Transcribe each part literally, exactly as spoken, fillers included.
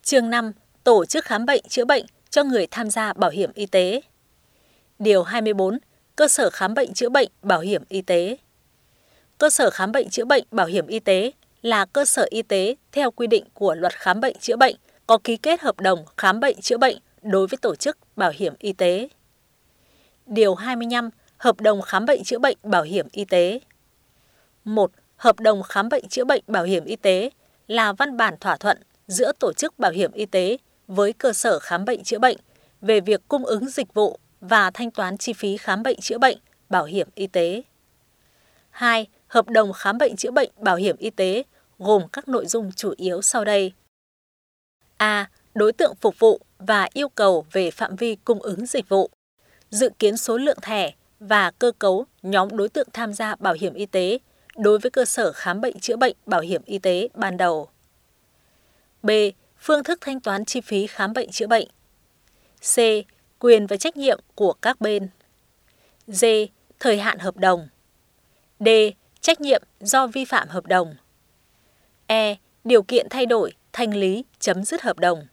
Chương năm. Tổ chức khám bệnh chữa bệnh cho người tham gia bảo hiểm y tế. Điều hai mươi bốn. Cơ sở khám bệnh chữa bệnh bảo hiểm y tế. Cơ sở khám bệnh chữa bệnh bảo hiểm y tế là cơ sở y tế theo quy định của Luật khám bệnh chữa bệnh có ký kết hợp đồng khám bệnh chữa bệnh đối với tổ chức bảo hiểm y tế. Điều hai mươi lăm. Hợp đồng khám bệnh chữa bệnh bảo hiểm y tế. một. Hợp đồng khám bệnh chữa bệnh bảo hiểm y tế là văn bản thỏa thuận giữa tổ chức bảo hiểm y tế với cơ sở khám bệnh chữa bệnh về việc cung ứng dịch vụ và thanh toán chi phí khám bệnh chữa bệnh bảo hiểm y tế. hai. Hợp đồng khám bệnh chữa bệnh bảo hiểm y tế gồm các nội dung chủ yếu sau đây. A. Đối tượng phục vụ và yêu cầu về phạm vi cung ứng dịch vụ, dự kiến số lượng thẻ và cơ cấu nhóm đối tượng tham gia bảo hiểm y tế đối với cơ sở khám bệnh chữa bệnh bảo hiểm y tế ban đầu. B. Phương thức thanh toán chi phí khám bệnh chữa bệnh. C. Quyền và trách nhiệm của các bên. D. Thời hạn hợp đồng. D. Trách nhiệm do vi phạm hợp đồng. E. Điều kiện thay đổi, thanh lý, chấm dứt hợp đồng.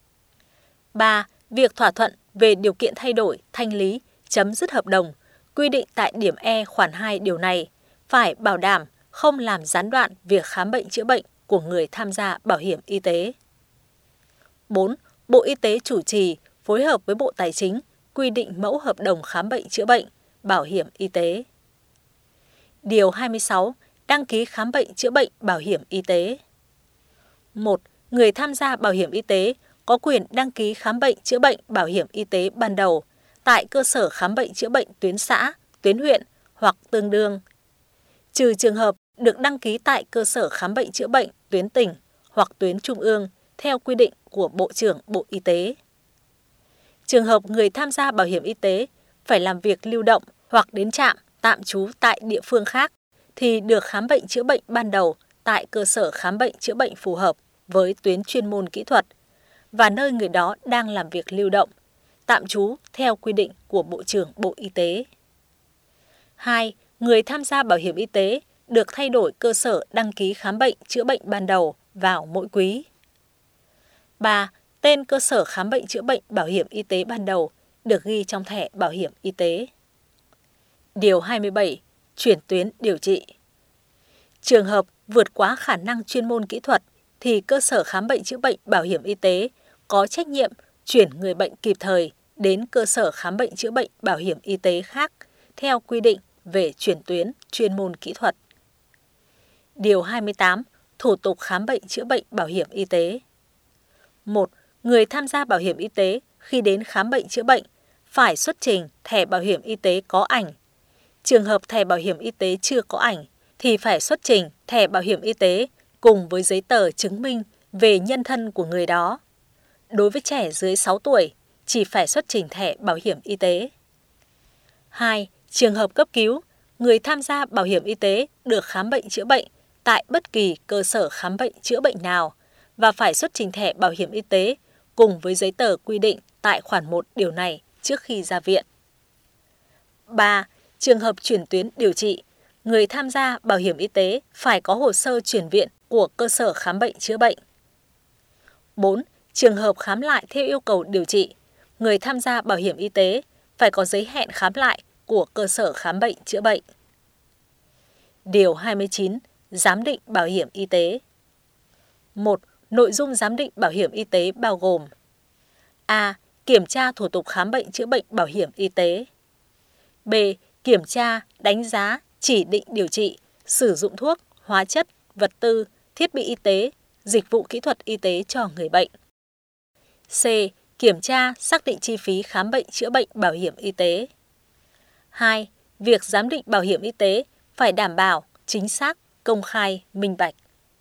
ba. Việc thỏa thuận về điều kiện thay đổi, thanh lý, chấm dứt hợp đồng quy định tại điểm E khoản hai điều này phải bảo đảm không làm gián đoạn việc khám bệnh chữa bệnh của người tham gia bảo hiểm y tế. bốn. Bộ Y tế chủ trì phối hợp với Bộ Tài chính quy định mẫu hợp đồng khám bệnh chữa bệnh, bảo hiểm y tế. Điều hai mươi sáu. Đăng ký khám bệnh chữa bệnh bảo hiểm y tế. một. Người tham gia bảo hiểm y tế có quyền đăng ký khám bệnh chữa bệnh bảo hiểm y tế ban đầu tại cơ sở khám bệnh chữa bệnh tuyến xã, tuyến huyện hoặc tương đương, trừ trường hợp được đăng ký tại cơ sở khám bệnh chữa bệnh tuyến tỉnh hoặc tuyến trung ương theo quy định của Bộ trưởng Bộ Y tế. Trường hợp người tham gia bảo hiểm y tế phải làm việc lưu động hoặc đến trạm tạm trú tại địa phương khác thì được khám bệnh chữa bệnh ban đầu tại cơ sở khám bệnh chữa bệnh phù hợp với tuyến chuyên môn kỹ thuật và nơi người đó đang làm việc lưu động, tạm trú theo quy định của Bộ trưởng Bộ Y tế. hai. Người tham gia bảo hiểm y tế được thay đổi cơ sở đăng ký khám bệnh chữa bệnh ban đầu vào mỗi quý. ba. Tên cơ sở khám bệnh chữa bệnh bảo hiểm y tế ban đầu được ghi trong thẻ bảo hiểm y tế. Điều hai mươi bảy. Chuyển tuyến điều trị. Trường hợp vượt quá khả năng chuyên môn kỹ thuật thì cơ sở khám bệnh chữa bệnh bảo hiểm y tế có trách nhiệm chuyển người bệnh kịp thời đến cơ sở khám bệnh chữa bệnh bảo hiểm y tế khác theo quy định về chuyển tuyến chuyên môn kỹ thuật. Điều hai mươi tám. Thủ tục khám bệnh chữa bệnh bảo hiểm y tế. một. Người tham gia bảo hiểm y tế khi đến khám bệnh chữa bệnh phải xuất trình thẻ bảo hiểm y tế có ảnh. Trường hợp thẻ bảo hiểm y tế chưa có ảnh thì phải xuất trình thẻ bảo hiểm y tế cùng với giấy tờ chứng minh về nhân thân của người đó. Đối với trẻ dưới sáu tuổi, chỉ phải xuất trình thẻ bảo hiểm y tế. hai. Trường hợp cấp cứu, người tham gia bảo hiểm y tế được khám bệnh chữa bệnh tại bất kỳ cơ sở khám bệnh chữa bệnh nào và phải xuất trình thẻ bảo hiểm y tế cùng với giấy tờ quy định tại khoản một điều này trước khi ra viện. ba. Trường hợp chuyển tuyến điều trị, người tham gia bảo hiểm y tế phải có hồ sơ chuyển viện của cơ sở khám bệnh chữa bệnh. bốn. Trường hợp khám lại theo yêu cầu điều trị, người tham gia bảo hiểm y tế phải có giấy hẹn khám lại của cơ sở khám bệnh chữa bệnh. Điều hai mươi chín. Giám định bảo hiểm y tế. một. Nội dung giám định bảo hiểm y tế bao gồm: A. Kiểm tra thủ tục khám bệnh chữa bệnh bảo hiểm y tế. B. Kiểm tra, đánh giá, chỉ định điều trị, sử dụng thuốc, hóa chất, vật tư, thiết bị y tế, dịch vụ kỹ thuật y tế cho người bệnh. C. Kiểm tra, xác định chi phí khám bệnh chữa bệnh bảo hiểm y tế. hai. Việc giám định bảo hiểm y tế phải đảm bảo, chính xác, công khai, minh bạch.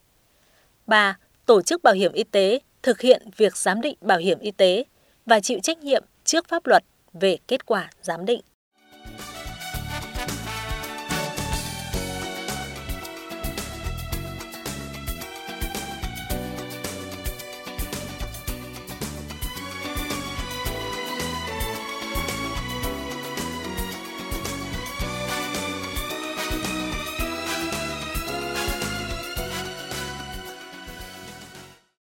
ba. Tổ chức bảo hiểm y tế thực hiện việc giám định bảo hiểm y tế và chịu trách nhiệm trước pháp luật về kết quả giám định.